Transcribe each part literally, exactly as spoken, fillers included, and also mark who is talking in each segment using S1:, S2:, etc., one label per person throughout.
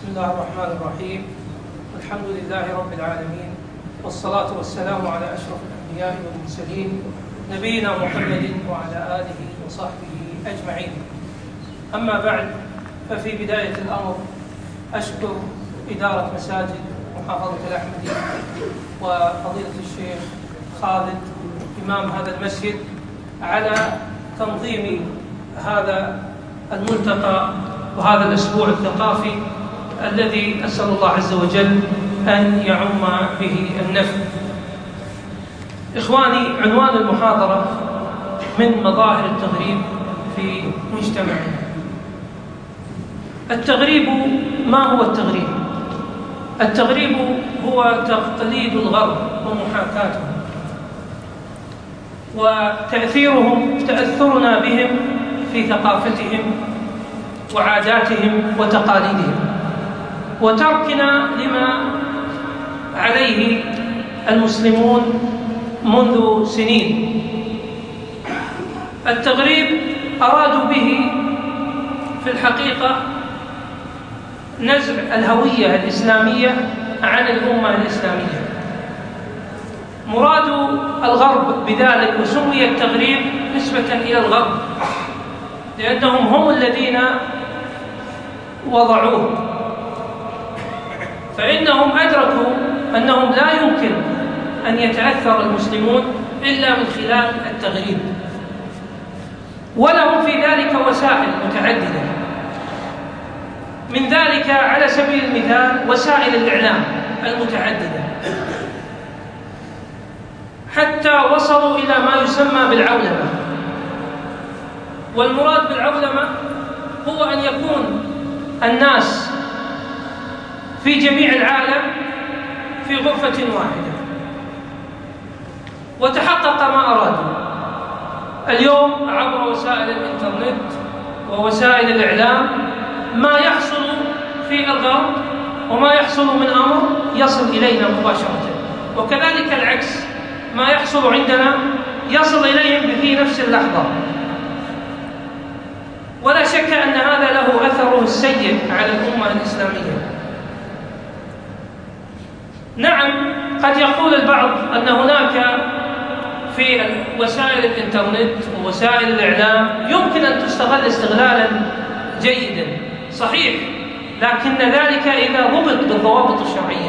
S1: بسم الله الرحمن الرحيم. الحمد لله رب العالمين، والصلاة والسلام على أشرف الأنبياء والمرسلين نبينا محمد وعلى آله وصحبه أجمعين. أما بعد، ففي بداية الأمر أشكر إدارة مساجد محافظة الأحمدي وفضيلة الشيخ خالد إمام هذا المسجد على تنظيم هذا الملتقى وهذا الأسبوع الثقافي الذي أسأل الله عز وجل أن يعم به النفع. إخواني، عنوان المحاضرة من مظاهر التغريب في مجتمعنا. التغريب، ما هو التغريب؟ التغريب هو تقليد الغرب ومحاكاته وتأثيرهم تأثرنا بهم في ثقافتهم وعاداتهم وتقاليدهم، وتركنا لما عليه المسلمون منذ سنين. التغريب أرادوا به في الحقيقة نزع الهوية الإسلامية عن الأمة الإسلامية. مراد الغرب بذلك، وسمي التغريب نسبة إلى الغرب لأنهم هم الذين وضعوه، فإنهم أدركوا أنهم لا يمكن أن يتأثر المسلمون إلا من خلال التغريب، ولهم في ذلك وسائل متعددة. من ذلك على سبيل المثال وسائل الإعلام المتعددة، حتى وصلوا إلى ما يسمى بالعولمة. والمراد بالعولمة هو أن يكون الناس في جميع العالم في غرفة واحدة، وتحقق ما أرادوا. اليوم عبر وسائل الإنترنت ووسائل الإعلام ما يحصل في الغرب وما يحصل من أمر يصل إلينا مباشرة، وكذلك العكس، ما يحصل عندنا يصل إليهم في نفس اللحظة. ولا شك أن هذا له أثره السيء على الأمة الإسلامية. نعم، قد يقول البعض أن هناك في وسائل الإنترنت ووسائل الإعلام يمكن أن تستغل استغلالا جيدا، صحيح، لكن ذلك إذا ضبط بالضوابط الشرعية.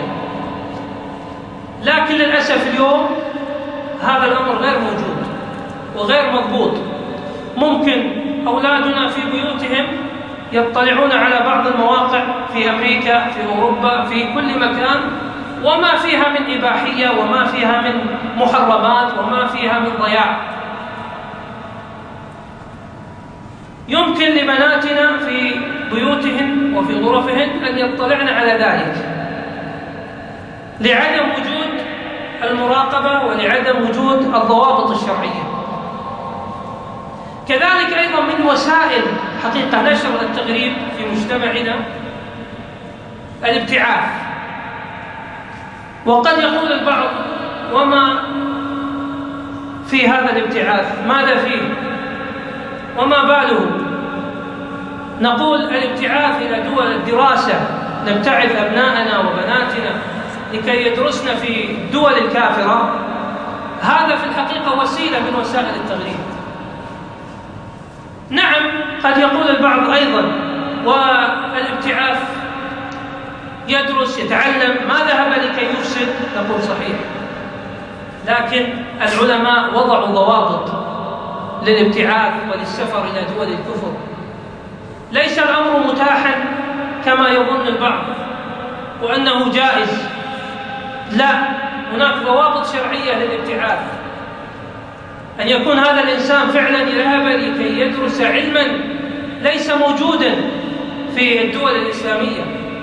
S1: لكن للأسف اليوم هذا الأمر غير موجود وغير مضبوط. ممكن أولادنا في بيوتهم يطلعون على بعض المواقع في أمريكا، في أوروبا، في كل مكان، وما فيها من إباحية وما فيها من محرمات وما فيها من ضياع. يمكن لبناتنا في بيوتهن وفي غرفهن أن يطلعن على ذلك لعدم وجود المراقبة ولعدم وجود الضوابط الشرعية. كذلك أيضا من وسائل حقيقة نشر التغريب في مجتمعنا الابتعاث. وقد يقول البعض: وما في هذا الابتعاث؟ ماذا فيه؟ وما باله؟ نقول: الابتعاث إلى دول الدراسة، نبتعث أبناءنا وبناتنا لكي يدرسن في الدول الكافرة، هذا في الحقيقة وسيلة من وسائل التغريب. نعم، قد يقول البعض أيضا: والابتعاث يدرس يتعلم، ما ذهب لكي يفسد. نقول: صحيح، لكن العلماء وضعوا ضوابط للابتعاث وللسفر إلى دول الكفر. ليس الأمر متاحا كما يظن البعض وأنه جائز، لا، هناك ضوابط شرعية للابتعاث. أن يكون هذا الإنسان فعلا ذهب لكي يدرس علما ليس موجودا في الدول الإسلامية.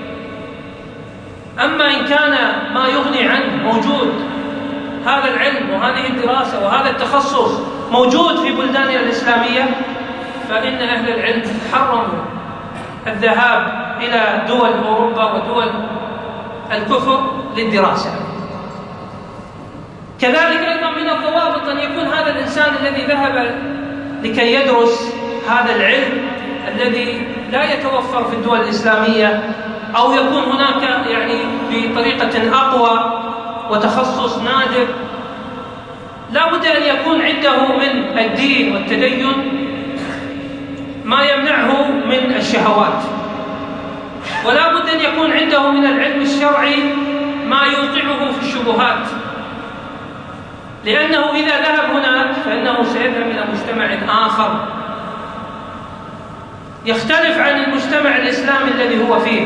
S1: أما إن كان ما يغني عنه موجود، هذا العلم وهذه الدراسة وهذا التخصص موجود في بلداننا الإسلامية، فإن أهل العلم حرموا الذهاب إلى دول أوروبا ودول الكفر للدراسة. كذلك أيضا من الضوابط أن يكون هذا الإنسان الذي ذهب لكي يدرس هذا العلم الذي لا يتوفر في الدول الإسلامية أو يكون هناك يعني بطريقة أقوى وتخصص نادر، لا بد أن يكون عنده من الدين والتدين ما يمنعه من الشهوات، ولا بد أن يكون عنده من العلم الشرعي ما يوقعه في الشبهات، لأنه إذا ذهب هناك فإنه سيذهب إلى مجتمع آخر يختلف عن المجتمع الإسلامي الذي هو فيه.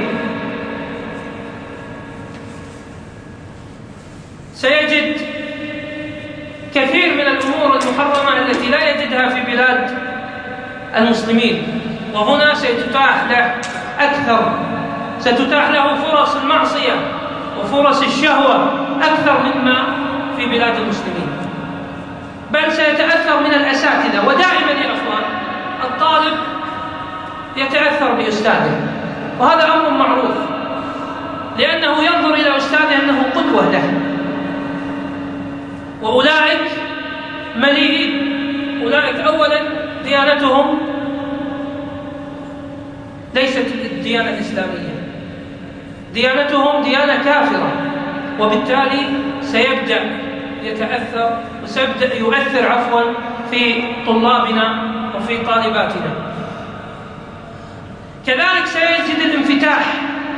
S1: سيجد كثير من الأمور المحرمة التي لا يجدها في بلاد المسلمين، وهنا ستتاح له أكثر، ستتاح له فرص المعصية وفرص الشهوة أكثر مما في بلاد المسلمين، بل سيتأثر من الأساتذة. ودائما يا أخوان الطالب يتأثر بأستاذه، وهذا أمر معروف، لأنه ينظر إلى أستاذه أنه قدوة له، وأولئك مليئين. أولئك أولا ديانتهم ليست الديانة الإسلامية، ديانتهم ديانة كافرة، وبالتالي سيبدأ يتأثر وسيبدأ يؤثر عفوا في طلابنا وفي طالباتنا. كذلك سيجد الانفتاح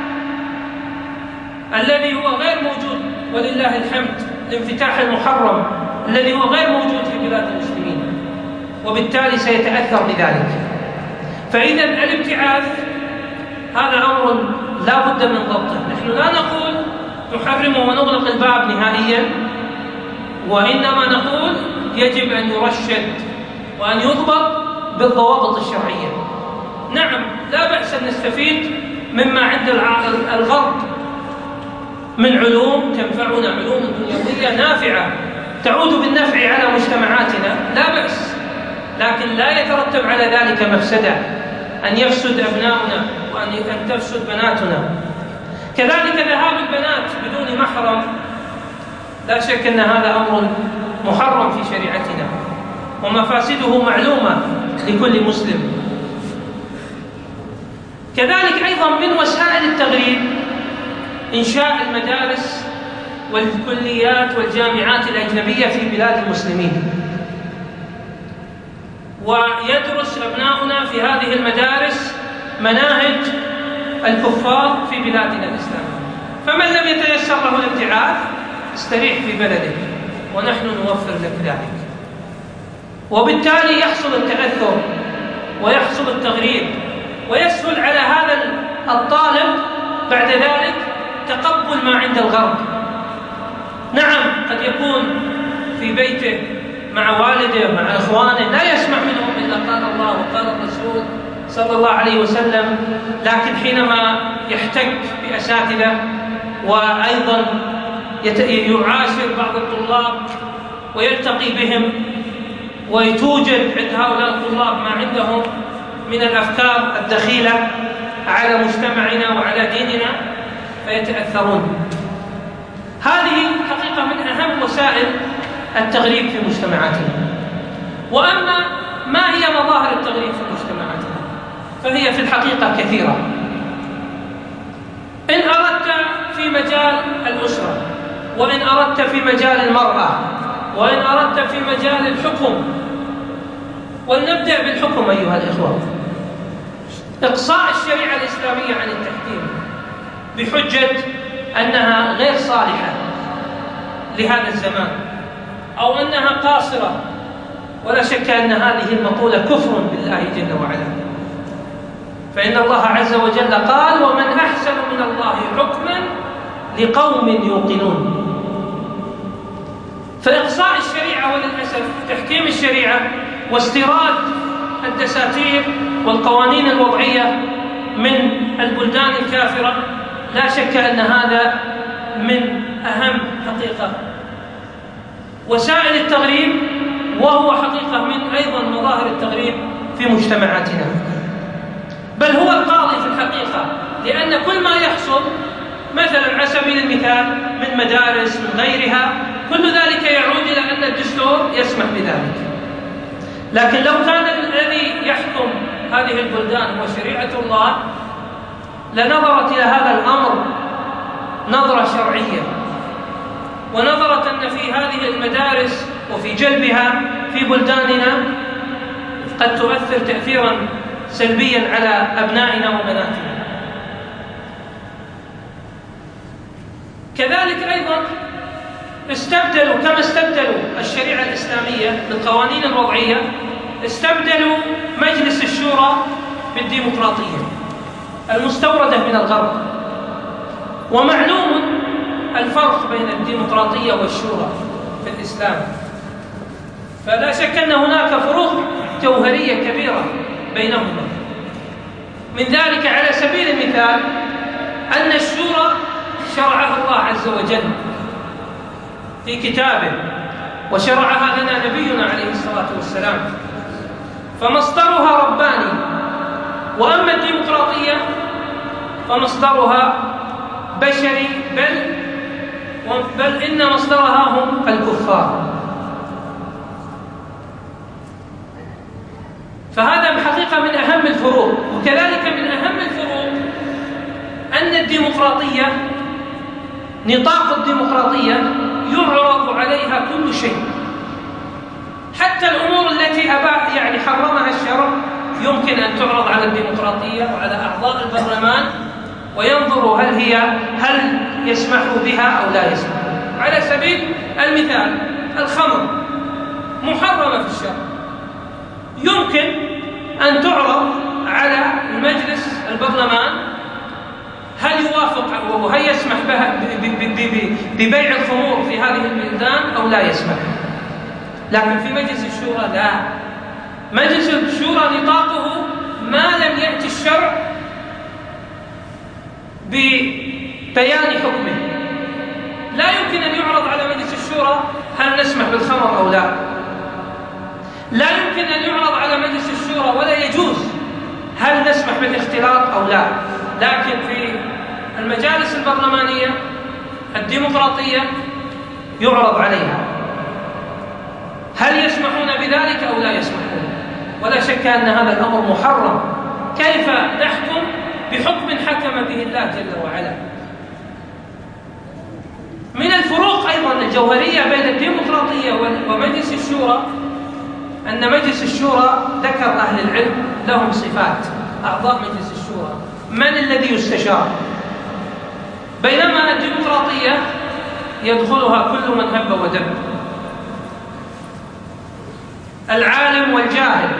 S1: الذي هو غير موجود، ولله الحمد، الانفتاح المحرم الذي هو غير موجود في بلاد المسلمين، وبالتالي سيتأثر بذلك. فإذا الابتعاث هذا أمر لا بد من ضبطه. نحن لا نقول نحرمه ونغلق الباب نهائيا، وإنما نقول يجب أن يرشد وأن يضبط بالضوابط الشرعية. نعم، لا بأس أن نستفيد مما عند الغرب من علوم تنفعنا، علوم دنيوية نافعة تعود بالنفع على مجتمعاتنا، لا بأس، لكن لا يترتب على ذلك مفسدة، أن يفسد أبناؤنا وأن تفسد بناتنا. كذلك ذهاب البنات بدون محرم، لا شك أن هذا أمر محرم في شريعتنا، ومفاسده معلومة لكل مسلم. كذلك أيضا من وسائل التغريب إنشاء المدارس والكليات والجامعات الأجنبية في بلاد المسلمين، ويدرس أبناؤنا في هذه المدارس مناهج الكفار في بلادنا الإسلامية. فمن لم يتيسر له الابتعاث استريح في بلده، ونحن نوفر لك ذلك، وبالتالي يحصل التأثر ويحصل التغريب، ويسهل على هذا الطالب بعد ذلك تقبل ما عند الغرب. نعم، قد يكون في بيته مع والده مع إخوانه لا يسمع منهم إلا قال الله وقال الرسول صلى الله عليه وسلم، لكن حينما يحتك بأساتذة وأيضا يعاشر بعض الطلاب ويلتقي بهم، وتوجد عند هؤلاء الطلاب ما عندهم من الأفكار الدخيلة على مجتمعنا وعلى ديننا، فيتأثرون. هذه حقيقة من أهم وسائل التغريب في مجتمعاتنا. وأما ما هي مظاهر التغريب في مجتمعاتنا؟ فهي في الحقيقة كثيرة. إن أردت في مجال الأسرة، وإن أردت في مجال المرأة، وإن أردت في مجال الحكم. ولنبدأ بالحكم أيها الإخوة. إقصاء الشريعة الإسلامية عن التحكيم بحجة أنها غير صالحة لهذا الزمان، أو أنها قاصرة، ولا شك أن هذه المقولة كفر بالله جل وعلا. فإن الله عز وجل قال: ومن أحسن من الله حكما لقوم يوقنون. فإقصاء الشريعة وللأسف تحكيم الشريعة واستيراد الدساتير والقوانين الوضعية من البلدان الكافرة، لا شك أن هذا من أهم حقيقة وسائل التغريب، وهو حقيقة من أيضا مظاهر التغريب في مجتمعاتنا، بل هو القاضي في الحقيقة. لأن كل ما يحصل مثلا على سبيل المثال من مدارس من غيرها، كل ذلك يعود إلى أن الدستور يسمح بذلك. لكن لو كان الذي يحكم هذه البلدان هو شريعة الله، لنظرت إلى هذا الأمر نظرة شرعية، ونظرت أن في هذه المدارس وفي جلبها في بلداننا قد تؤثر تأثيرا سلبيا على أبنائنا وبناتنا. كذلك أيضا استبدلوا كما استبدلوا الشريعة الإسلامية بالقوانين الوضعية، استبدلوا مجلس الشورى بالديمقراطية المستوردة من الغرب. ومعلوم الفرق بين الديمقراطية والشورى في الإسلام، فلا شك أن هناك فروق جوهرية كبيرة بينهما. من ذلك على سبيل المثال أن الشورى شرعها الله عز وجل في كتابه، وشرعها لنا نبينا عليه الصلاة والسلام، فمصدرها رباني. وأما الديمقراطية فمصدرها بشري، بل بل إن مصدرها هم الكفار. فهذا بحقيقة من أهم الفروق. وكذلك من أهم الفروق أن الديمقراطية، نطاق الديمقراطية يعرض عليها كل شيء، حتى الأمور التي أباح يعني حرمها الشرع يمكن أن تعرض على الديمقراطية وعلى أعضاء البرلمان، وينظروا هل هي هل يسمحوا بها أو لا يسمحوا. على سبيل المثال الخمر محرمة في الشرع، يمكن أن تعرض على المجلس البرلمان هل يوافق وهل يسمح بها ببيع الخمور في هذه البلدان أو لا يسمح. لكن في مجلس الشورى لا، مجلس الشورى نطاقه ما لم يأتي الشرع ببيان حكمه. لا يمكن أن يعرض على مجلس الشورى هل نسمح بالخمر أو لا، لا يمكن أن يعرض على مجلس الشورى ولا يجوز هل نسمح بالاختلاط أو لا. لكن في المجالس البرلمانية الديمقراطية يعرض عليها هل يسمحون بذلك أو لا يسمحون. ولا شك أن هذا الأمر محرم. كيف نحكم بحكم حكم به الله جل وعلا؟ من الفروق أيضا الجوهرية بين الديمقراطية ومجلس الشورى أن مجلس الشورى ذكر أهل العلم لهم صفات، أعضاء مجلس الشورى من الذي يستشار، بينما الديمقراطية يدخلها كل من هب ودب، العالم والجاهل،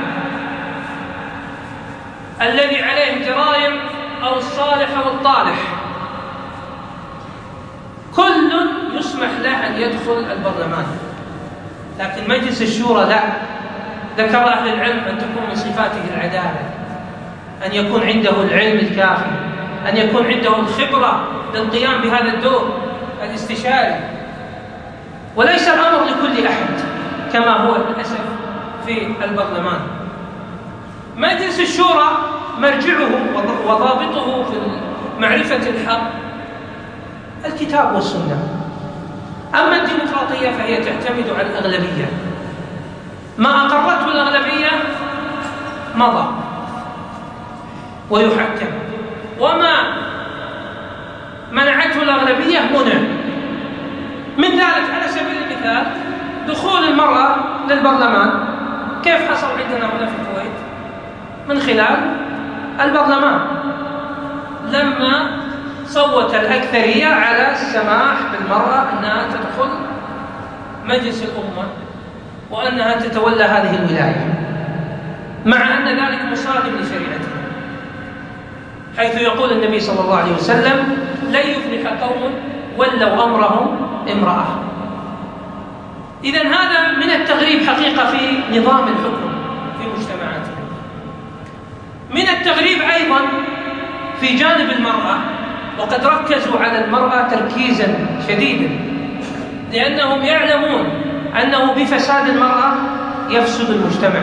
S1: الذي عليه جرائم أو الصالح أو الطالح، كل يسمح له أن يدخل البرلمان. لكن مجلس الشورى لا، ذكر أهل العلم أن تكون من صفاته العدالة، أن يكون عنده العلم الكافي، أن يكون عنده الخبرة للقيام بهذا الدور الاستشاري، وليس الأمر لكل أحد كما هو للأسف في البرلمان. مجلس الشورى مرجعه وضابطه في معرفة الحق الكتاب والسنة. أما الديمقراطية فهي تعتمد على الأغلبية، ما أقرته الأغلبية مضى ويحكم، وما منعته الأغلبية منع. من ذلك على سبيل المثال دخول المرأة للبرلمان، كيف حصل عندنا هنا في الكويت؟ من خلال البرلمان، لما صوت الأكثرية على السماح بالمرأة أنها تدخل مجلس الأمة وأنها تتولى هذه الولاية، مع أن ذلك مصادم لشريعتها، حيث يقول النبي صلى الله عليه وسلم لن يفلح قوم ولوا أمرهم امرأة. إذن هذا من التغريب حقيقة في نظام الحكم في مجتمعاتنا. من التغريب أيضا في جانب المرأة، وقد ركزوا على المرأة تركيزا شديدا، لأنهم يعلمون أنه بفساد المرأة يفسد المجتمع،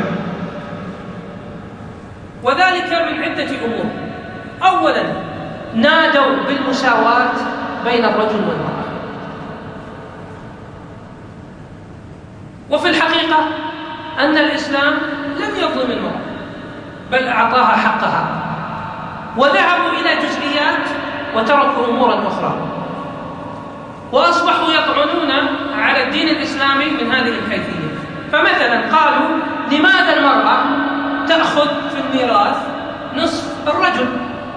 S1: وذلك من عدة أمور. أولا نادوا بالمساواة بين الرجل والمرأة، وفي الحقيقة أن الإسلام لم يظلم المرأة بل أعطاها حقها. وذهبوا إلى جزئيات وتركوا أمورا أخرى، وأصبحوا يطعنون على الدين الإسلامي من هذه الحيثية. فمثلا قالوا: لماذا المرأة تأخذ في الميراث نصف الرجل؟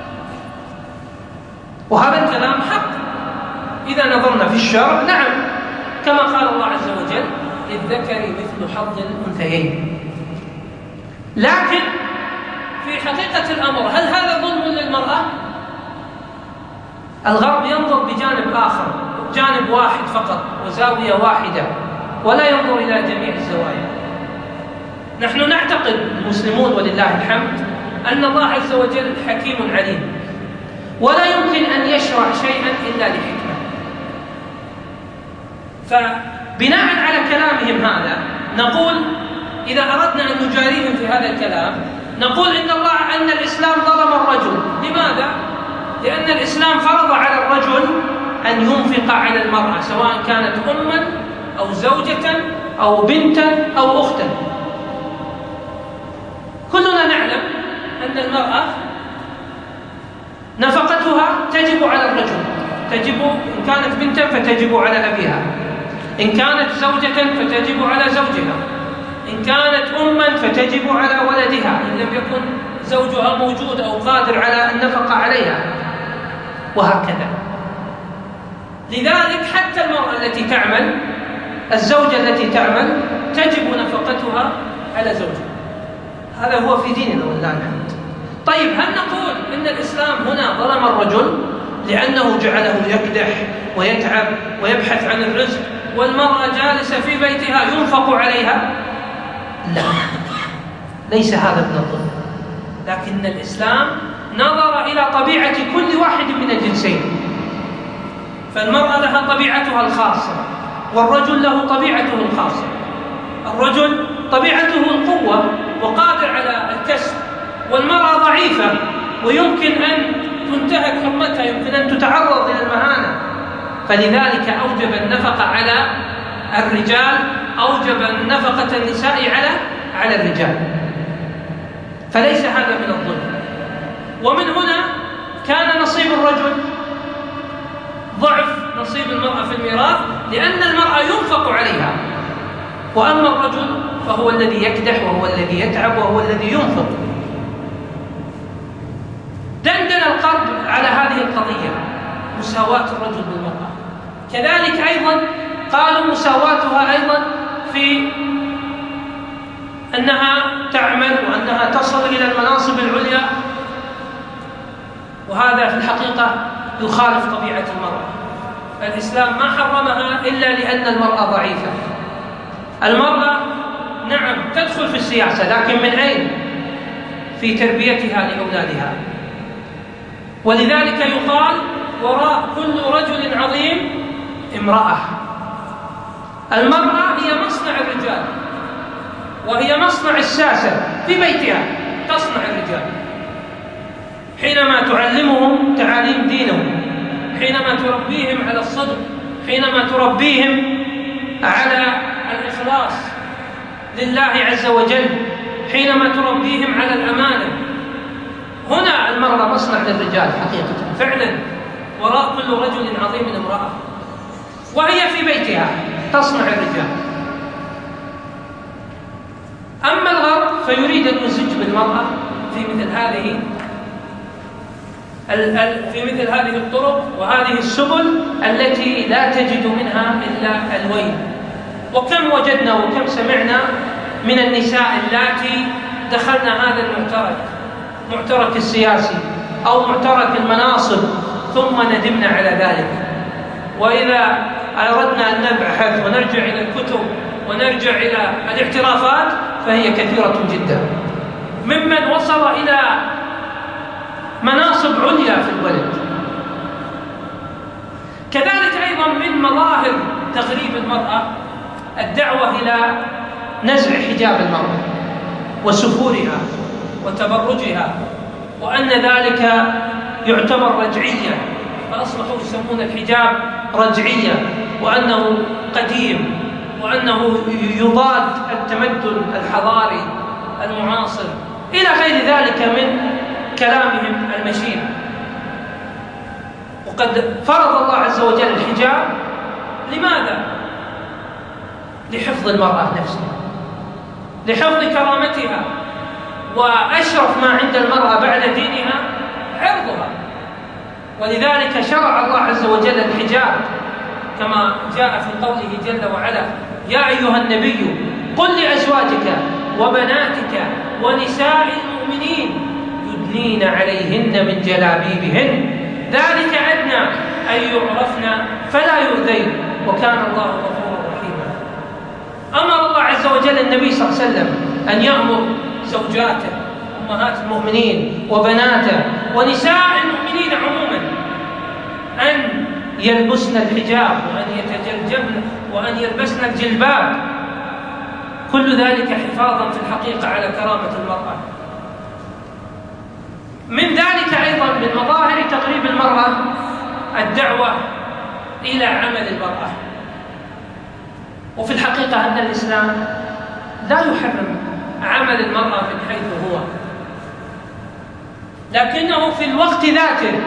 S1: وهذا الكلام حق إذا نظرنا في الشرع، نعم، كما قال الله عز وجل: للذكر مثل حظ الأنثيين. لكن في حقيقة الأمر هل هذا ظلم للمرأة؟ الغرب ينظر بجانب آخر، جانب واحد فقط وزاوية واحدة، ولا ينظر إلى جميع الزوايا. نحن نعتقد المسلمون ولله الحمد أن الله عز وجل حكيم عليم، ولا يمكن أن يشرع شيئا إلا لحكمة. فبناء على كلامهم هذا نقول، إذا أردنا أن نجاريهم في هذا الكلام، نقول إن الله أن الإسلام ظلم الرجل. لماذا؟ لأن الإسلام فرض على الرجل أن ينفق على المرأة، سواء كانت أما أو زوجة أو بنتا أو أختا. كلنا نعلم أن المرأة نفقتها تجب على الرجل، تجب إن كانت بنتا فتجب على أبيها، إن كانت زوجة فتجب على زوجها، إن كانت أما فتجب على ولدها إن لم يكن زوجها موجود أو قادر على النفقة عليها، وهكذا. لذلك حتى المرأة التي تعمل، الزوجة التي تعمل، تجب نفقتها على زوجها. هذا هو في ديننا والله الحمد. طيب، هل نقول إن الإسلام هنا ظلم الرجل لأنه جعله يكدح ويتعب ويبحث عن الرزق، والمرأة جالسة في بيتها ينفق عليها؟ لا، ليس هذا من الظلم، لكن الإسلام نظر إلى طبيعة كل واحد من الجنسين. فالمرأة لها طبيعتها الخاصة، والرجل له طبيعته الخاصة. الرجل طبيعته القوة وقادر على الكسب، والمرأة ضعيفة ويمكن أن تنتهك حرمتها، يمكن أن تتعرض إلى المهانة. فلذلك أوجب النفقة على الرجال، أوجب النفقة النساء على على الرجال. فليس هذا من الظلم. ومن هنا كان نصيب الرجل ضعف نصيب المرأة في الميراث، لأن المرأة ينفق عليها، وأما الرجل فهو الذي يكدح وهو الذي يتعب وهو الذي ينفق. دندن الغرب على هذه القضية، مساواة الرجل بالمرأة. كذلك أيضا قالوا مساواتها أيضا في أنها تعمل وأنها تصل إلى المناصب العليا، وهذا في الحقيقة يخالف طبيعة المرأة. الإسلام ما حرمها إلا لأن المرأة ضعيفة. المرأة نعم تدخل في السياسة، لكن من أين؟ في تربيتها لأولادها. ولذلك يقال: وراء كل رجل عظيم امرأة. المرأة هي مصنع الرجال، وهي مصنع الساسة في بيتها، تصنع الرجال حينما تعلمهم تعاليم دينهم، حينما تربيهم على الصدق، حينما تربيهم على الإخلاص لله عز وجل، حينما تربيهم على الأمانة. هنا المرأة مصنع للرجال حقيقة فعلا. وراء كل رجل عظيم امرأة، وهي في بيتها تصنع الرجال. أما الغرب فيريد أن يزج بالمرأة في مثل هذه في مثل هذه الطرق وهذه السبل التي لا تجد منها إلا الويل. وكم وجدنا وكم سمعنا من النساء اللاتي دخلنا هذا المعترك، معترك السياسي أو معترك المناصب، ثم ندمنا على ذلك. وإذا أردنا أن نبحث ونرجع إلى الكتب ونرجع إلى الاعترافات فهي كثيرة جدا، ممن وصل إلى مناصب عليا في البلد. كذلك أيضا من مظاهر تغريب المرأة الدعوة إلى نزع حجاب المرأة وسفورها وتبرجها، وأن ذلك يعتبر رجعية، فأصبحوا يسمون الحجاب رجعية، وأنه قديم، وأنه يضاد التمدن الحضاري المعاصر، إلى غير ذلك من كلامهم المشين. وقد فرض الله عز وجل الحجاب لماذا؟ لحفظ المرأة نفسها، لحفظ كرامتها، وأشرف ما عند المرأة بعد دينها عرضها. ولذلك شرع الله عز وجل الحجاب كما جاء في قوله جل وعلا: يا أيها النبي قل لأزواجك وبناتك ونساء المؤمنين يدنين عليهن من جلابيبهن ذلك أدنى أن يعرفن فلا يؤذين وكان الله غفورا رحيما. أمر الله عز وجل النبي صلى الله عليه وسلم أن يأمر زوجاته أمهات المؤمنين وبناته ونساء المؤمنين عموما أن يلبسن الحجاب وأن يتجلجبن وأن يلبسن الجلباب، كل ذلك حفاظا في الحقيقة على كرامة المرأة. من ذلك أيضا من مظاهر تقريب المرأة الدعوة إلى عمل المرأة. وفي الحقيقة أن الإسلام لا يحرم عمل المرأة من حيث هو، لكنه في الوقت ذاته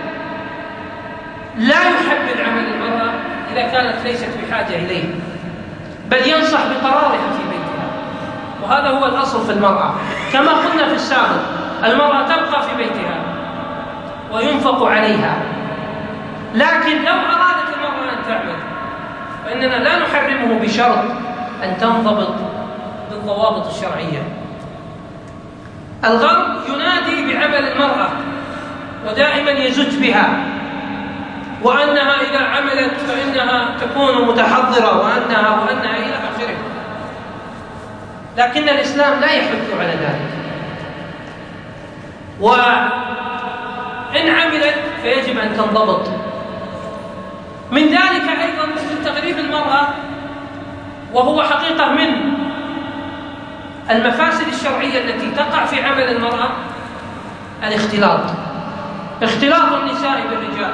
S1: لا يحبذ عمل المرأة إذا كانت ليست بحاجة إليه، بل ينصح بقرارها في بيتها. وهذا هو الأصل في المرأة. كما قلنا في السابق، المرأة تبقى في بيتها وينفق عليها، لكن لو أرادت المرأة أن تعمل فإننا لا نحرمه بشرط أن تنضبط بالضوابط الشرعية. الغرب ينادي بعمل المرأة ودائما يزج بها، وأنها إذا عملت فإنها تكون متحضرة وأنها وأنها إلى آخره، لكن الإسلام لا يحث على ذلك. وإن عملت فيجب أن تنضبط. من ذلك أيضا من تغريب المرأة، وهو حقيقة من المفاسد الشرعية التي تقع في عمل المرأة، الاختلاط، اختلاط النساء بالرجال.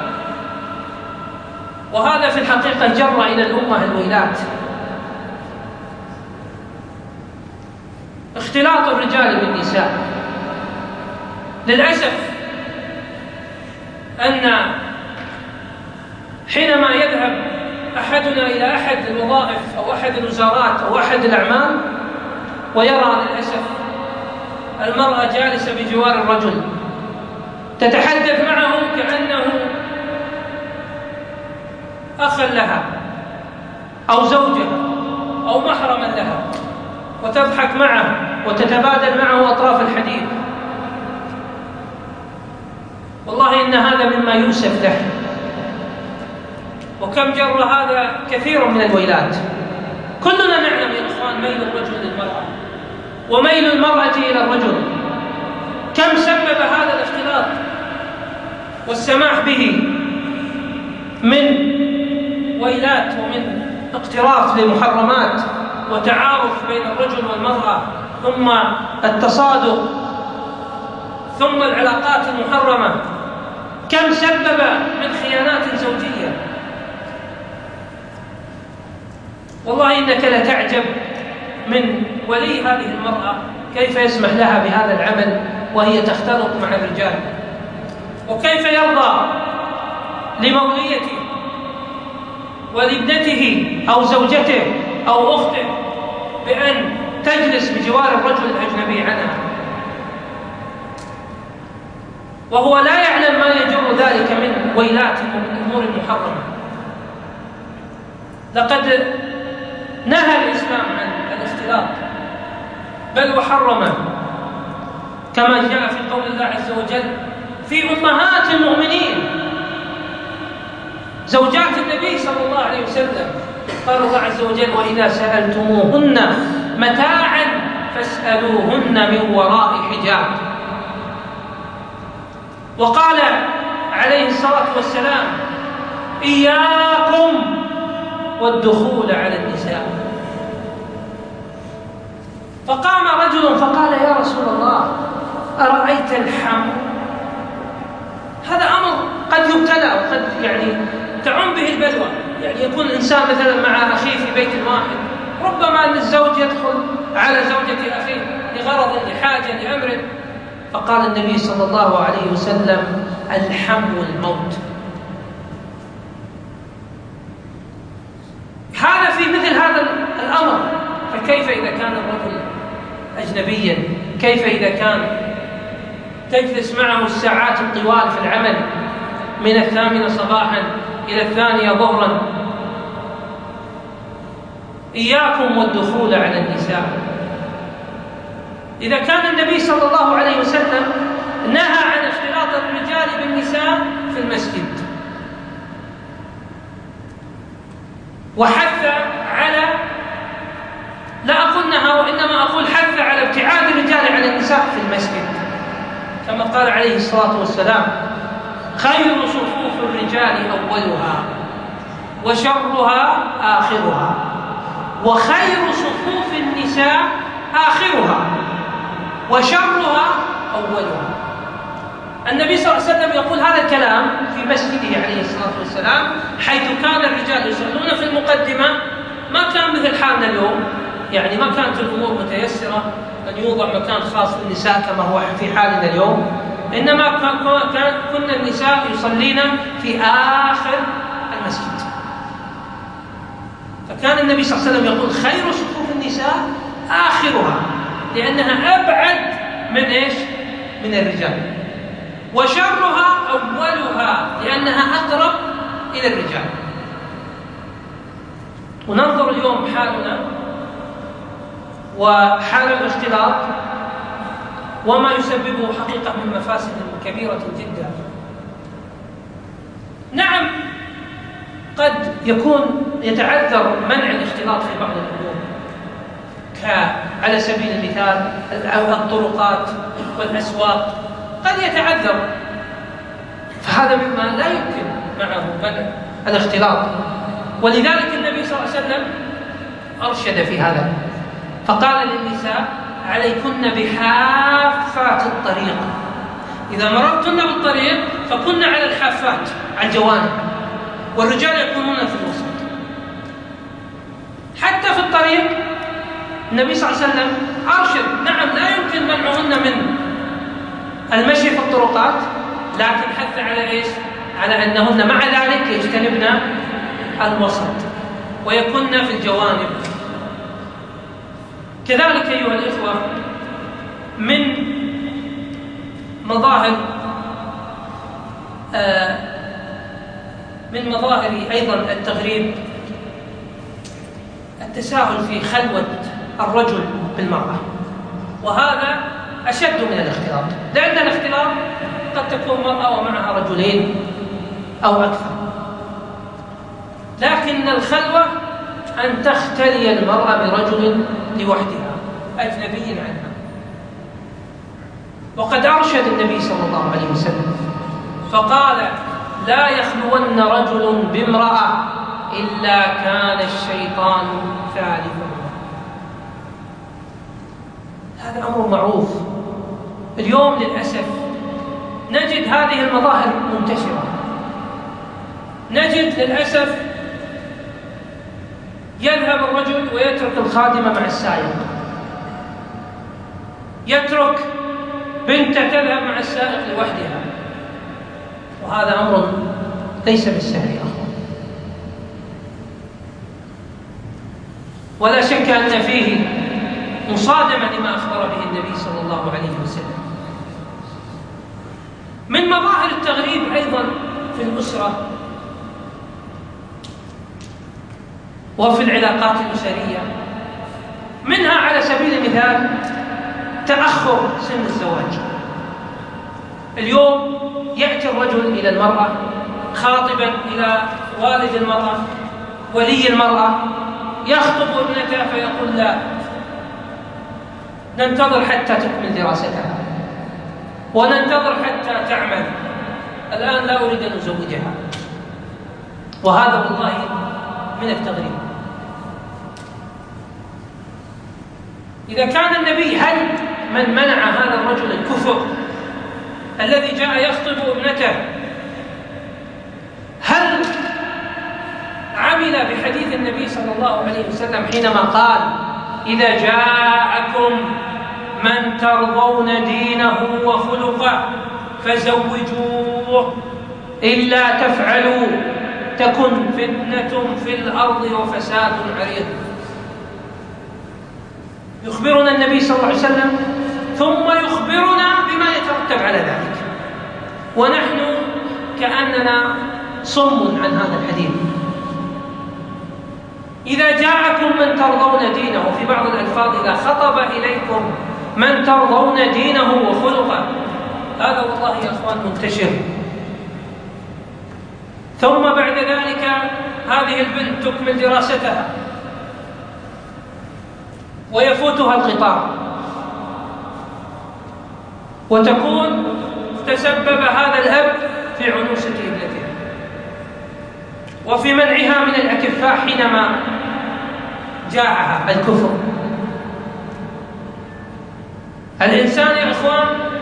S1: وهذا في الحقيقة جر إلى الأمة الويلات. اختلاط الرجال بالنساء، للأسف أن حينما يذهب أحدنا إلى أحد الوظائف أو أحد الوزارات أو أحد الأعمال ويرى للأسف المرأة جالسة بجوار الرجل تتحدث معه كأنه أخا لها أو زوجة أو محرما لها، وتضحك معه وتتبادل معه أطراف الحديث، والله إن هذا مما يؤسف له. وكم جر هذا كثير من الويلات. كلنا نعلم يا إخوان ميل الرجل للمرأة وميل المرأة إلى الرجل، كم سبب هذا الاختلاط والسماح به من ويلات ومن اقتراف لمحرمات وتعارف بين الرجل والمرأة، ثم التصادق، ثم العلاقات المحرمة. كم سبب من خيانات زوجية. والله إنك لتعجب من ولي هذه المرأة كيف يسمح لها بهذا العمل وهي تختلط مع الرجال، وكيف يرضى لموليته ولابنته أو زوجته أو أخته بأن تجلس بجوار الرجل الأجنبي عنها، وهو لا يعلم ما يجر ذلك من ويلات ومن أمور محرمة. لقد نهى الإسلام عن الاختلاط بل وحرمه، كما جاء في قول الله عز وجل في أمهات المؤمنين زوجات النبي صلى الله عليه وسلم. قال الله عز وجل وإذا سألتموهن متاعا فاسألوهن من وراء حجاب. وقال عليه الصلاة والسلام إياكم والدخول على النساء. فقام رجل فقال يا رسول الله أرأيت الحم؟ هذا أمر قد يبتلى وقد يعني تعم به البلوى، يعني يكون الإنسان مثلا مع أخيه في بيت واحد، ربما أن الزوج يدخل على زوجة أخيه لغرض لحاجة لأمر، فقال النبي صلى الله عليه وسلم: الحم الموت. هذا في مثل هذا الأمر، فكيف إذا كان الرجل أجنبيا؟ كيف إذا كان تجلس معه الساعات الطوال في العمل من الثامنة صباحا إلى الثانية ظهرا؟ إياكم والدخول على النساء. إذا كان النبي صلى الله عليه وسلم نهى عن اختلاط الرجال بالنساء في المسجد، وحث على، لا أقول نهى وإنما أقول حث على ابتعاد الرجال عن النساء في المسجد، كما قال عليه الصلاة والسلام: خير صفوف الرجال أولها وشرها آخرها وخير صفوف النساء آخرها وشرها أولها. النبي صلى الله عليه وسلم يقول هذا الكلام في مسجده عليه الصلاة والسلام، حيث كان الرجال يصلون في المقدمة. ما كان مثل حالنا اليوم، يعني ما كانت الأمور متيسرة أن يوضع مكان خاص للنساء كما هو في حالنا اليوم، إنما كان كنا النساء يصلين في آخر المسجد. فكان النبي صلى الله عليه وسلم يقول: خير صفوف النساء آخرها، لأنها أبعد من إيش؟ من الرجال، وشرها أولها، لأنها أقرب إلى الرجال. وننظر اليوم حالنا وحال الاختلاط وما يسببه حقيقة من مفاسد كبيرة جدا. نعم، قد يكون يتعذر منع الاختلاط في بعض الأمور، على سبيل المثال الطرقات والأسواق قد يتعذر، فهذا مما لا يمكن معه منع الاختلاط. ولذلك النبي صلى الله عليه وسلم أرشد في هذا، فقال للنساء: عليكن بحافات الطريق، إذا مررتن بالطريق فكن على الحافات، على الجوانب، والرجال يكونون في الوسط. حتى في الطريق النبي صلى الله عليه وسلم أرشد. نعم، لا يمكن منعهن من المشي في الطرقات، لكن حث على إيش؟ على أنهن مع ذلك يجتنبن الوسط ويكن في الجوانب. كذلك أيها الإخوة، من مظاهر آه من مظاهر أيضا التغريب التساهل في خلوة الرجل بالمرأة، وهذا أشد من الاختلاط، لأن الاختلاط قد تكون مرأة ومعها رجلين أو أكثر، لكن الخلوة أن تختلي المرأة برجل لوحدها أجنبي عنها. وقد أرشد النبي صلى الله عليه وسلم فقال: لا يخلون رجل بامرأة إلا كان الشيطان ثالثهما. هذا أمر معروف. اليوم للأسف نجد هذه المظاهر منتشرة. نجد للأسف يذهب الرجل ويترك الخادمة مع السائق، يترك بنته تذهب مع السائق لوحدها، وهذا أمر ليس بالسهل يا أخوان. ولا شك أن فيه مصادمة لما أخبر به النبي صلى الله عليه وسلم. من مظاهر التغريب أيضا في الأسرة وفي العلاقات الأسرية، منها على سبيل المثال تأخر سن الزواج. اليوم يأتي الرجل إلى المرأة خاطبا إلى والد المرأة ولي المرأة، يخطب ابنته فيقول: لا، ننتظر حتى تكمل دراستها، وننتظر حتى تعمل، الآن لا أريد أن أزوجها. وهذا والله من التغريب. إذا كان النبي، هل من منع هذا الرجل الكفر الذي جاء يخطب ابنته، هل عمل بحديث النبي صلى الله عليه وسلم حينما قال: إذا جاءكم من ترضون دينه وخلقه فزوجوه إلا تفعلوا تكن فتنة في الأرض وفساد عريض. يخبرنا النبي صلى الله عليه وسلم ثم يخبرنا بما يترتب على ذلك، ونحن كأننا صم عن هذا الحديث. إذا جاءكم من ترضون دينه، في بعض الألفاظ إذا خطب إليكم من ترضون دينه وخلقه، هذا والله يا أخوان منتشر. ثم بعد ذلك هذه البنت تكمل دراستها ويفوتها القطار، وتكون تسبب هذا الأب في عنوسة ابنتها وفي منعها من الأكفاء حينما جاءها الكفر. الإنسان يا إخوان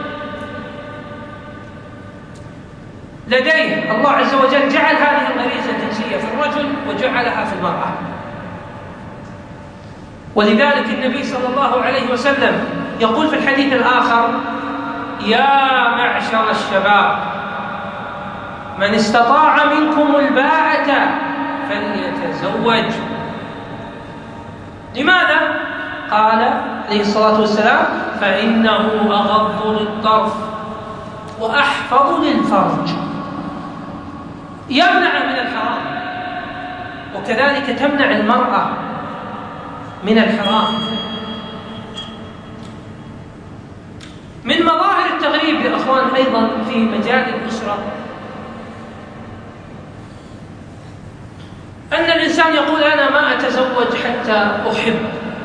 S1: لديه الله عز وجل جعل هذه الغريزة الجنسية في الرجل وجعلها في المرأة، ولذلك النبي صلى الله عليه وسلم يقول في الحديث الآخر: يا معشر الشباب من استطاع منكم الباءة فليتزوج. لماذا؟ قال عليه الصلاة والسلام: فإنه أغض للطرف وأحفظ للفرج، يمنع من الحرام، وكذلك تمنع المرأة من الحرام. من مظاهر التغريب يا أخوان أيضا في مجال الأسرة أن الإنسان يقول: أنا ما أتزوج حتى أحب،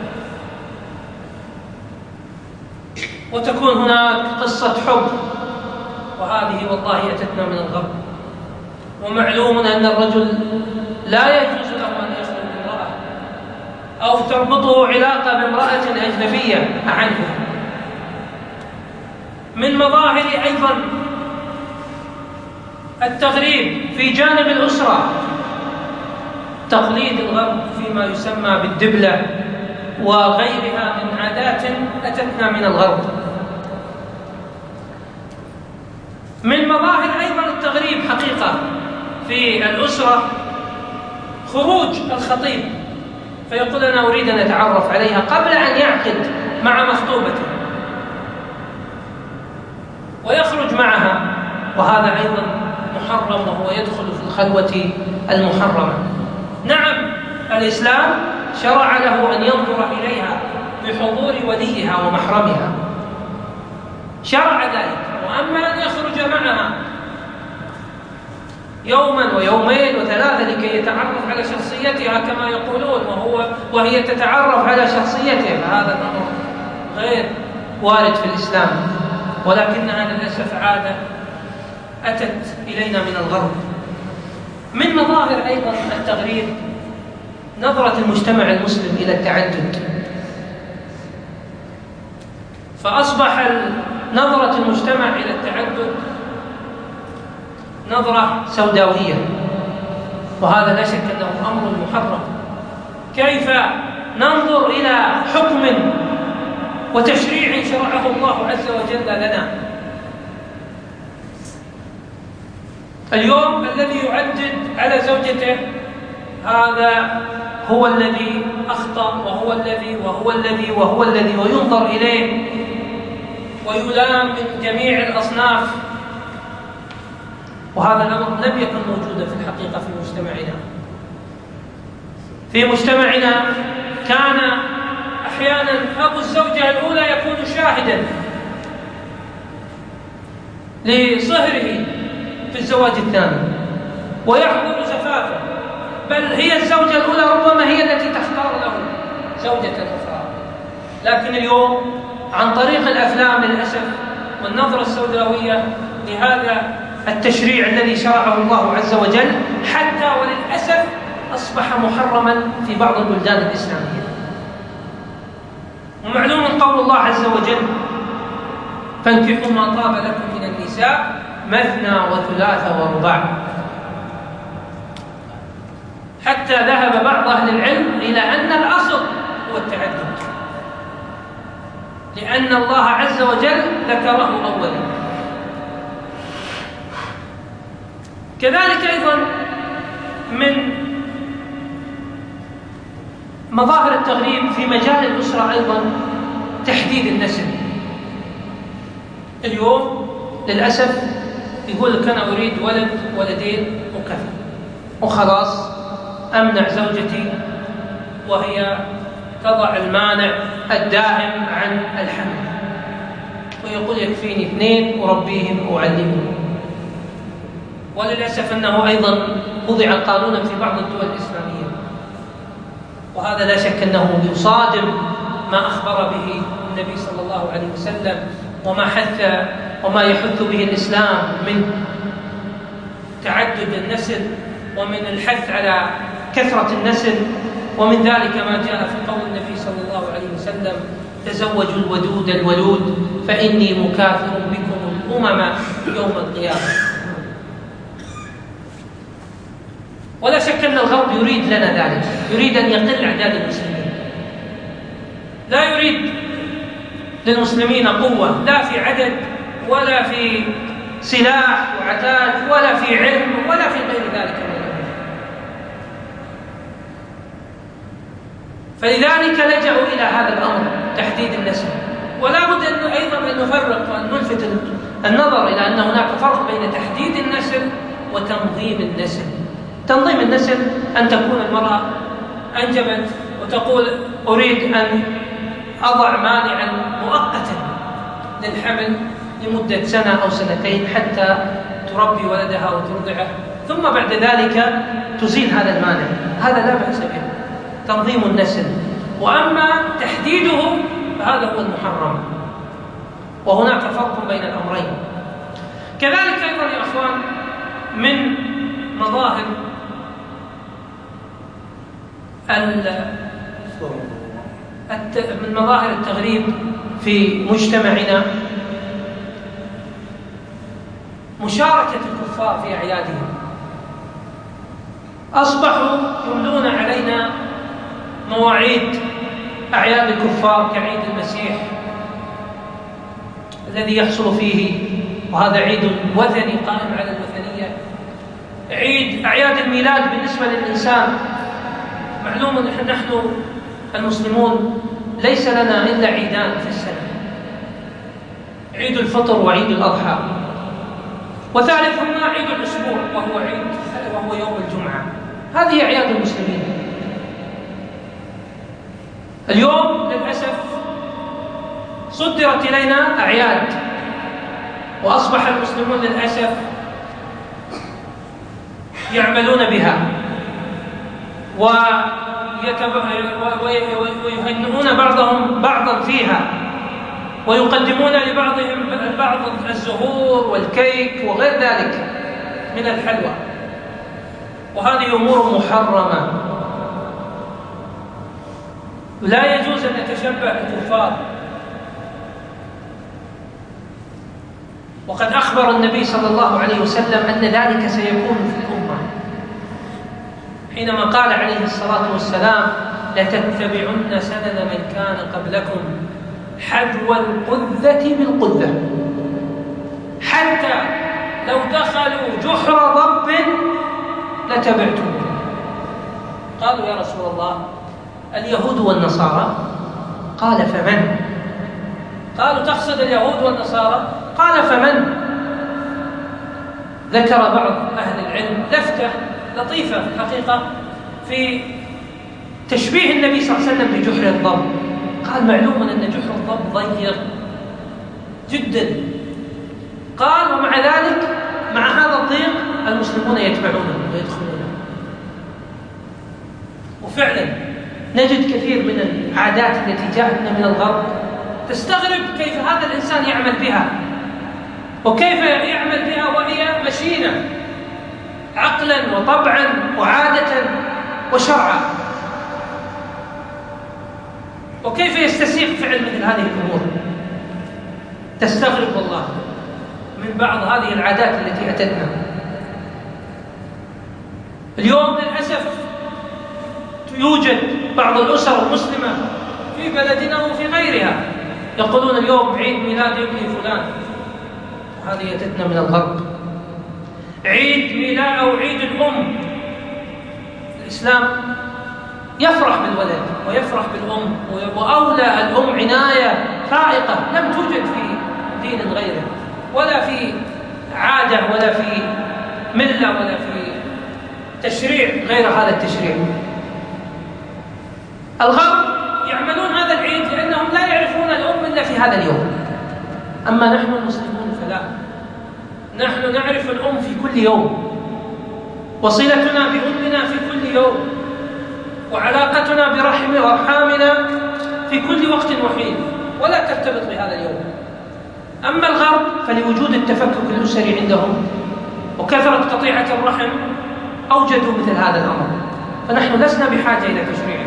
S1: وتكون هناك قصة حب، وهذه والله أتتنا من الغرب. ومعلوم أن الرجل لا يجوز له أن يخلو بامرأة أو تربطه علاقة بامرأة أجنبية عنه. من مظاهر أيضا التغريب في جانب الأسرة تقليد الغرب فيما يسمى بالدبلة وغيرها من عادات أتتنا من الغرب. من مظاهر أيضا التغريب حقيقة في الأسرة خروج الخطيب فيقول: أنا أريد أن أتعرف عليها قبل أن يعقد مع مخطوبته، ويخرج معها، وهذا أيضا محرم، وهو يدخل في الخلوة المحرمة. نعم، الإسلام شرع له أن ينظر إليها بحضور وليها ومحرمها، شرع ذلك. وأما أن يخرج معها يوما ويومين وثلاثة لكي يتعرف على شخصيتها كما يقولون وهو وهي تتعرف على شخصيته، فهذا الأمر غير وارد في الإسلام، ولكنها للأسف عادة أتت إلينا من الغرب. من مظاهر أيضا التغريب نظرة المجتمع المسلم إلى التعدد، فأصبح نظرة المجتمع إلى التعدد نظرة سوداوية، وهذا لا شك أنه أمر محرم. كيف ننظر إلى حكم وتشريع شرعه الله عز وجل لنا؟ اليوم الذي يعدد على زوجته هذا هو الذي أخطأ، وهو الذي وهو الذي وهو الذي وينظر إليه ويلام من جميع الأصناف، وهذا الأمر لم يكن موجودا في الحقيقة في مجتمعنا. في مجتمعنا كان أحيانا أبو الزوجة الأولى يكون شاهدا لصهره في الزواج الثاني ويحضر زفافه، بل هي الزوجة الأولى ربما هي التي تختار له زوجة أخرى. لكن اليوم عن طريق الأفلام للأسف والنظرة السوداوية لهذا التشريع الذي شرعه الله عز وجل، حتى وللأسف أصبح محرما في بعض البلدان الإسلامية. ومعلوم قول الله عز وجل: فانكحوا ما طاب لكم من النساء مثنى وثلاث ورباع، حتى ذهب بعض أهل العلم إلى أن الأصل هو التعدد. لأن الله عز وجل ذكره أولا. كذلك أيضا من مظاهر التغريب في مجال الأسرة أيضا تحديد النسل. اليوم للأسف يقول لك أنا أريد ولد ولدين وكفى وخلاص، أمنع زوجتي وهي تضع المانع الدائم عن الحمل، ويقول يكفيني اثنين أربيهم وأعلمهم. وللأسف أنه أيضا وضع قانونا في بعض الدول الإسلامية، وهذا لا شك أنه يصادم ما أخبر به النبي صلى الله عليه وسلم وما حث وما يحث به الإسلام من تعدد النسل ومن الحث على كثرة النسل. ومن ذلك ما جاء في قول النبي صلى الله عليه وسلم: تزوجوا الودود الولود فإني مكاثر بكم الأمم يوم القيامة. ولا شك أن الغرب يريد لنا ذلك، يريد أن يقل أعداد المسلمين، لا يريد للمسلمين قوة لا في عدد ولا في سلاح وعتاد ولا في علم ولا في غير ذلك من الأمور. فلذلك لجأوا إلى هذا الأمر تحديد النسل. ولا بد أن أيضا أن نفرق وأن نلفت النظر إلى أن هناك فرق بين تحديد النسل وتنظيم النسل. تنظيم النسل أن تكون المرأة أنجبت وتقول أريد أن أضع مانعا مؤقتا للحمل لمدة سنة أو سنتين حتى تربي ولدها وترضعه، ثم بعد ذلك تزيل هذا المانع. هذا لا بأس به، تنظيم النسل. وأما تحديده فهذا هو المحرم، وهناك فرق بين الأمرين. كذلك أيضا يا أخوان من مظاهر من مظاهر التغريب في مجتمعنا مشاركة الكفار في أعيادهم. أصبحوا يملون علينا مواعيد أعياد الكفار كعيد المسيح الذي يحصل فيه، وهذا عيد وثني قائم على الوثنية. عيد أعياد الميلاد بالنسبة للإنسان، معلوم أن نحن المسلمون ليس لنا إلا عيدان في السنة: عيد الفطر وعيد الأضحى، وثالثهما عيد الأسبوع وهو عيد وهو يوم الجمعة. هذه أعياد المسلمين. اليوم للأسف صدرت إلينا أعياد، وأصبح المسلمون للأسف يعملون بها ويهنئون بعضهم بعضا فيها، ويقدمون لبعضهم بعض الزهور والكيك وغير ذلك من الحلوى، وهذه أمور محرمة. لا يجوز أن نتشبه بالكفار. وقد أخبر النبي صلى الله عليه وسلم أن ذلك سيكون في الأمة حينما قال عليه الصلاة والسلام: لتتبعن سنن من كان قبلكم حذو القذة بالقذة، حتى لو دخلوا جحر ضب لتبعتم. قالوا: يا رسول الله اليهود والنصارى؟ قال: فمن؟ قالوا: تقصد اليهود والنصارى؟ قال: فمن؟ ذكر بعض أهل العلم لفتة لطيفة في الحقيقة في تشبيه النبي صلى الله عليه وسلم بجحر الضب. قال: معلوم أن جحر الضب ضيق جدا. قال: ومع ذلك مع هذا الضيق المسلمون يتبعونه ويدخلونه. وفعلا نجد كثير من العادات التي جاءتنا من الغرب تستغرب كيف هذا الإنسان يعمل بها، وكيف يعمل بها وهي مشينة عقلا وطبعا وعادة وشرعا، وكيف يستسيغ فعل مثل هذه الأمور. تستغرب والله من بعض هذه العادات التي أتتنا اليوم. للأسف يوجد بعض الأسر المسلمة في بلدنا وفي غيرها يقولون اليوم عيد ميلاد ابن فلان، هذه أتتنا من الغرب. عيد ميلاد أو عيد الأم، الإسلام يفرح بالولد ويفرح بالأم، وأولى الأم عناية فائقة لم توجد في دين غيره، ولا في عادة ولا في ملة ولا في تشريع غير هذا التشريع. الغرب يعملون هذا العيد لأنهم لا يعرفون الأم إلا في هذا اليوم، أما نحن المسلمون فلا، نحن نعرف الأم في كل يوم، وصلتنا بأمنا في كل يوم، وعلاقتنا برحم وأرحامنا في كل وقت وحين، ولا ترتبط بهذا اليوم. أما الغرب فلوجود التفكك الأسري عندهم وكثرة قطيعة الرحم أوجدوا مثل هذا الأمر، فنحن لسنا بحاجة إلى تشريعه.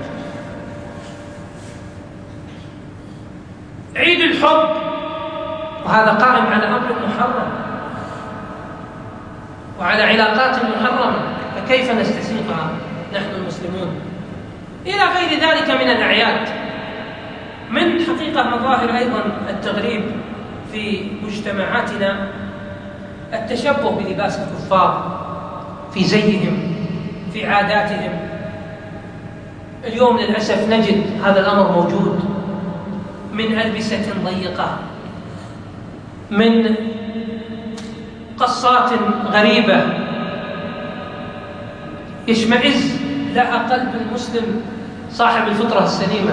S1: عيد الحب، وهذا قائم على أمر محرم وعلى علاقات محرمة، فكيف نستسيقها نحن المسلمون؟ إلى غير ذلك من الأعياد. من حقيقة مظاهر أيضا التغريب في مجتمعاتنا التشبه بلباس الكفار، في زيهم، في عاداتهم. اليوم للأسف نجد هذا الأمر موجود، من ألبسة ضيقة، من قصات غريبة يشمئز لها قلب المسلم صاحب الفطرة السليمة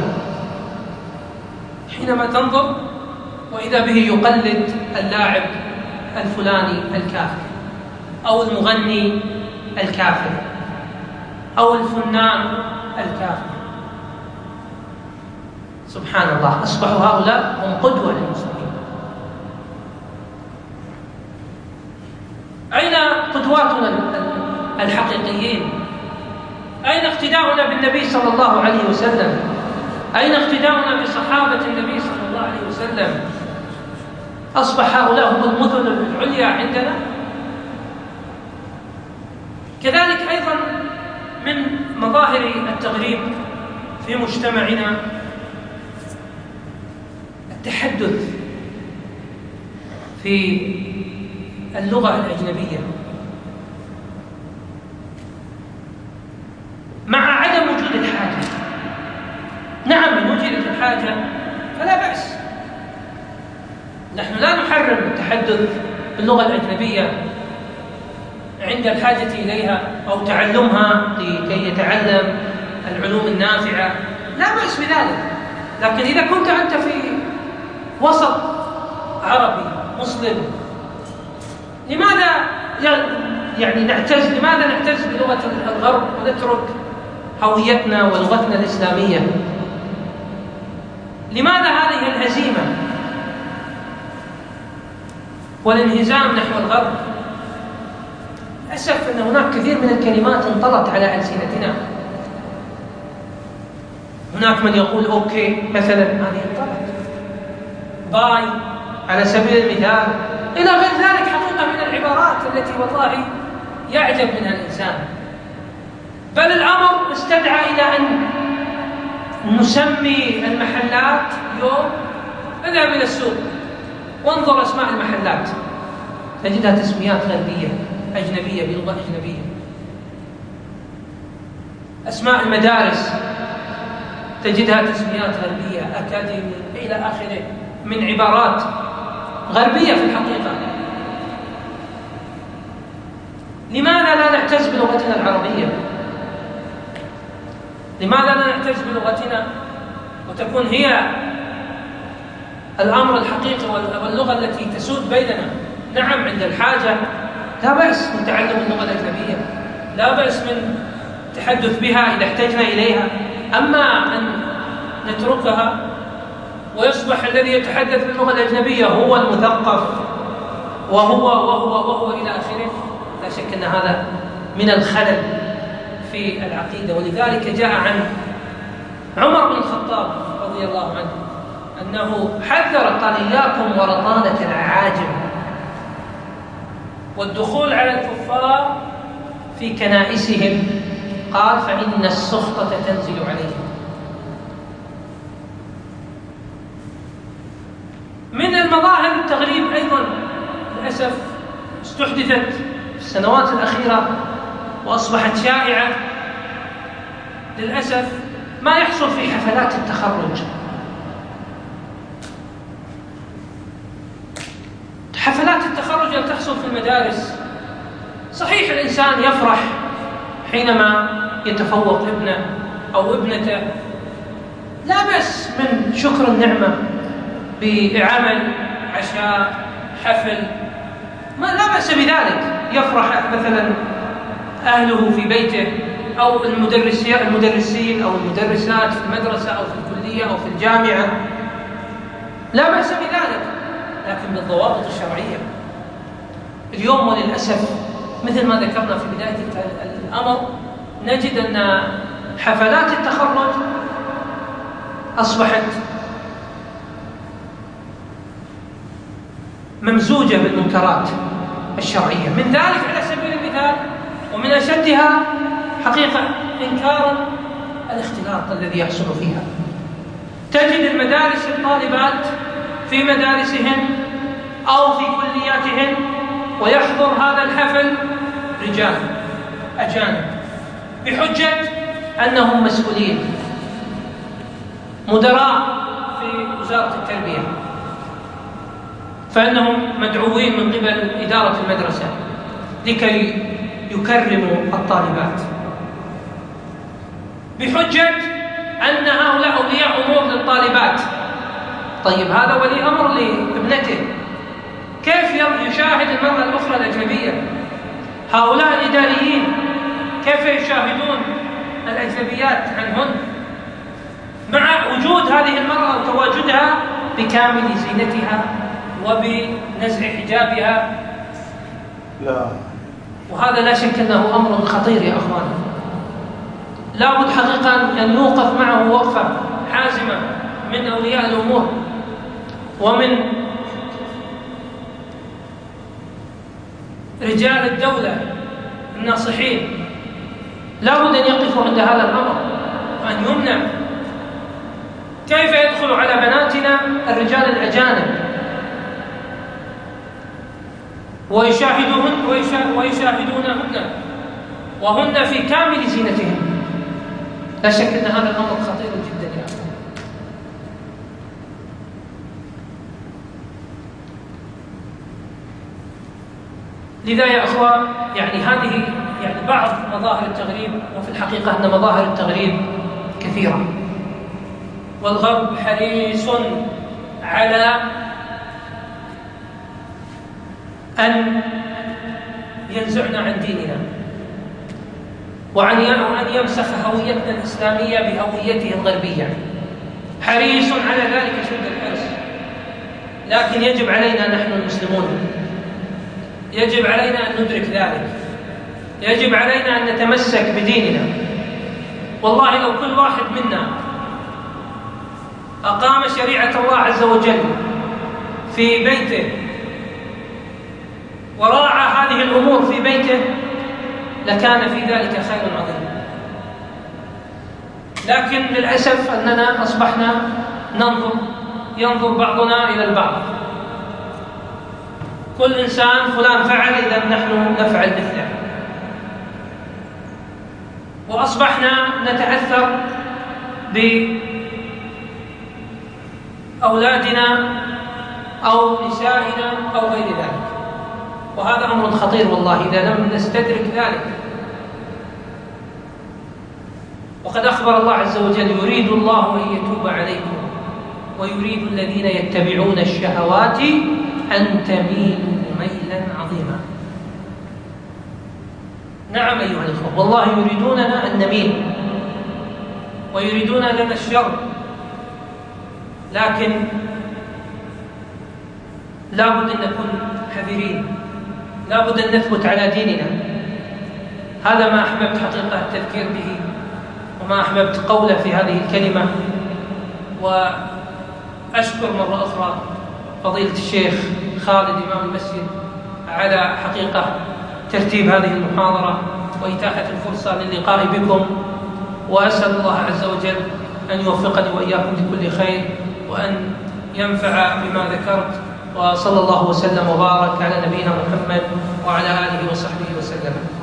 S1: حينما تنظر وإذا به يقلد اللاعب الفلاني الكافر، أو المغني الكافر، أو الفنان الكافر. سبحان الله، أصبحوا هؤلاء هم قدوة للمسلمين. أين قدواتنا الحقيقيين؟ أين اقتداؤنا بالنبي صلى الله عليه وسلم؟ أين اقتداؤنا بصحابة النبي صلى الله عليه وسلم؟ أصبح هؤلاء هم المثل العليا عندنا. كذلك أيضا من مظاهر التغريب في مجتمعنا التحدث في اللغة الأجنبية، مع عدم وجود الحاجة. نعم، إن وجدت الحاجة فلا بأس، نحن لا نحرم التحدث باللغة الأجنبية عند الحاجة إليها أو تعلمها لكي يتعلم العلوم النافعة، لا بأس بذلك. لكن إذا كنت أنت في وسط عربي مسلم، لماذا يعني نعتز لماذا نعتز بلغة الغرب ونترك هويتنا ولغتنا الإسلامية؟ لماذا هذه الهزيمة والانهزام نحو الغرب؟ للأسف أن هناك كثير من الكلمات انطلت على ألسنتنا. هناك من يقول أوكي مثلا، هذه انطلت، باي على سبيل المثال، إلى غير ذلك حقيقة من العبارات التي والله يعجب منها الإنسان. بل الأمر استدعى إلى أن نسمي المحلات اليوم، اذهب إلى السوق وانظر أسماء المحلات تجدها تسميات غربية أجنبية بلغة أجنبية. أسماء المدارس تجدها تسميات غربية، أكاديمي إلى آخره، من عبارات غربية في الحقيقة. لماذا لا نعتز بلغتنا العربية؟ لماذا لا نعتز بلغتنا وتكون هي الأمر الحقيقي واللغة التي تسود بيننا؟ نعم، عند الحاجة لا بأس من تعلم اللغة الأجنبية، لا بأس من التحدث بها إذا احتجنا إليها. أما أن نتركها ويصبح الذي يتحدث باللغة الأجنبية هو المثقف وهو وهو وهو إلى آخره، لا شك أن هذا من الخلل في العقيدة. ولذلك جاء عن عمر بن الخطاب رضي الله عنه أنه حذر، قال: إياكم ورطانة العاجم والدخول على الكفار في كنائسهم، قال: فإن السخطة تنزل عليهم. مظاهر التغريب أيضا للأسف استحدثت في السنوات الأخيرة وأصبحت شائعة للأسف، ما يحصل في حفلات التخرج. حفلات التخرج التي تحصل في المدارس، صحيح الإنسان يفرح حينما يتفوق ابنه أو ابنته، لا بأس من شكر النعمة بعمل عشاء حفل، ما لا بأس بذلك. يفرح مثلا أهله في بيته أو المدرسين أو المدرسات في المدرسة أو في الكلية أو في الجامعة، لا بأس بذلك، لكن بالضوابط الشرعية. اليوم وللأسف مثل ما ذكرنا في بداية الأمر، نجد أن حفلات التخرج أصبحت ممزوجة بالمنكرات الشرعية. من ذلك على سبيل المثال ومن أشدها حقيقة إنكارا الاختلاط الذي يحصل فيها. تجد المدارس الطالبات في مدارسهن أو في كلياتهن ويحضر هذا الحفل رجال أجانب بحجة أنهم مسؤولين مدراء في وزارة التربية، فإنهم مدعوين من قبل إدارة المدرسة لكي يكرموا الطالبات بحجة أن هؤلاء أولياء أمور للطالبات. طيب هذا ولي أمر لابنته، كيف يشاهد المرأة الأخرى الأجنبية؟ هؤلاء الإداريين كيف يشاهدون الأجنبيات عنهن مع وجود هذه المرأة وتواجدها بكامل زينتها وبنزع حجابها؟
S2: لا.
S1: وهذا لا شك أنه أمر خطير يا أخوان، لا بد حقيقة أن يوقف معه وقفة حازمة من أولياء الأمور ومن رجال الدولة الناصحين. لا بد أن يقفوا عند هذا الأمر وأن يمنع. كيف يدخل على بناتنا الرجال الأجانب ويشاهدونهن ويشاهدونهن وهن في كامل زينتهن؟ لا شك أن هذا الأمر خطير جدا يا أخوان. لذا يا أخوان يعني هذه يعني بعض مظاهر التغريب، وفي الحقيقة أن مظاهر التغريب كثيرة، والغرب حريص على أن ينزعنا عن ديننا وعن أن يمسخ هويتنا الإسلامية بهويته الغربية. حريص على ذلك شد الحرص، لكن يجب علينا نحن المسلمون، يجب علينا أن ندرك ذلك، يجب علينا أن نتمسك بديننا. والله لو كل واحد منا أقام شريعة الله عز وجل في بيته وراعى هذه الأمور في بيته لكان في ذلك خير عظيم. لكن للأسف أننا أصبحنا ننظر ينظر بعضنا إلى البعض، كل إنسان فلان فعل إذا نحن نفعل مثله، وأصبحنا نتأثر بأولادنا أو نسائنا أو غير ذلك، وهذا أمر خطير والله إذا لم نستدرك ذلك. وقد أخبر الله عز وجل: يريد الله أن يتوب عليكم ويريد الذين يتبعون الشهوات أن تميلوا ميلا عظيما. نعم أيها الأخوة، والله يريدوننا أن نميل ويريدون لنا الشر، لكن لا بد أن نكون حذرين، لا بد أن نثبت على ديننا. هذا ما أحببت حقيقة التذكير به وما أحببت قوله في هذه الكلمة. وأشكر مرة أخرى فضيلة الشيخ خالد إمام المسجد على حقيقة ترتيب هذه المحاضرة وإتاحة الفرصة للقاء بكم، وأسأل الله عز وجل أن يوفقني وإياكم لكل خير وأن ينفع بما ذكرت، وصلى الله وسلم وبارك على نبينا محمد وعلى آله وصحبه وسلم.